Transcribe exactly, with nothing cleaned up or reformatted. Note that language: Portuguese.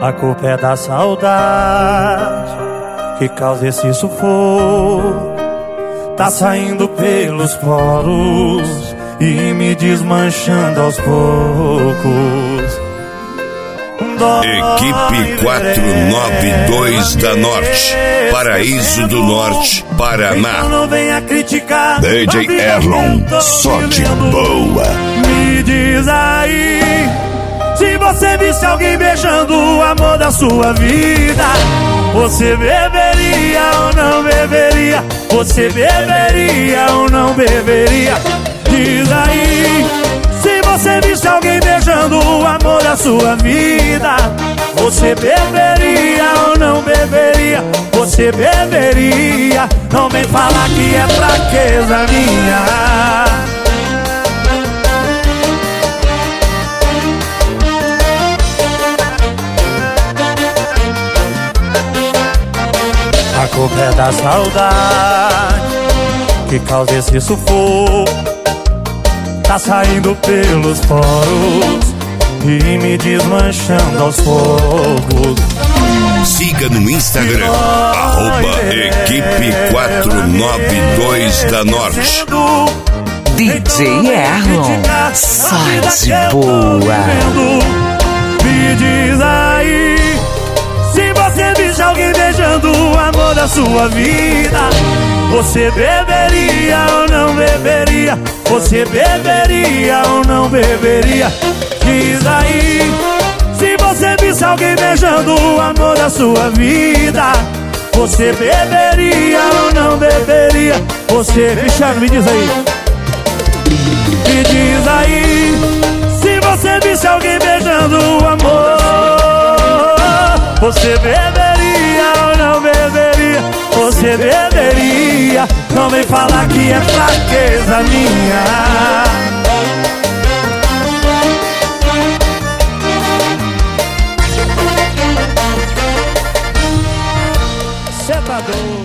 A culpa é da saudade que causa esse sufoco. Tá saindo pelos poros e me desmanchando aos poucos. Equipe quatrocentos e noventa e dois da Norte, Paraíso do Norte, Paraná. Não venha criticar. D J Erlon, só de boa. Me diz aí, se você visse alguém beijando o amor da sua vida, você beberia ou não beberia? Você beberia ou não beberia? Diz aí, se você visse alguém beijando o amor da sua vida, você beberia ou não beberia? Você beberia? Não vem falar que é fraqueza minha. A culpa é da saudade que causa esse sufoco. Tá saindo pelos poros e me desmanchando aos poucos. Siga no Instagram, arroba Equipe quatrocentos e noventa e dois da Norte. D J Erlon, sai de boa. Me diz aí, se você visse alguém beijando o amor da sua vida, você beberia ou não beberia? Você beberia ou não beberia? Diz aí, se você visse alguém beijando o amor da sua vida, você beberia ou não beberia? Você, Cristiano, me diz aí. Me diz aí, se você visse alguém beijando o amor, você beberia ou não beberia? Você beberia? Não vem falar que é fraqueza minha. Cê tá doido?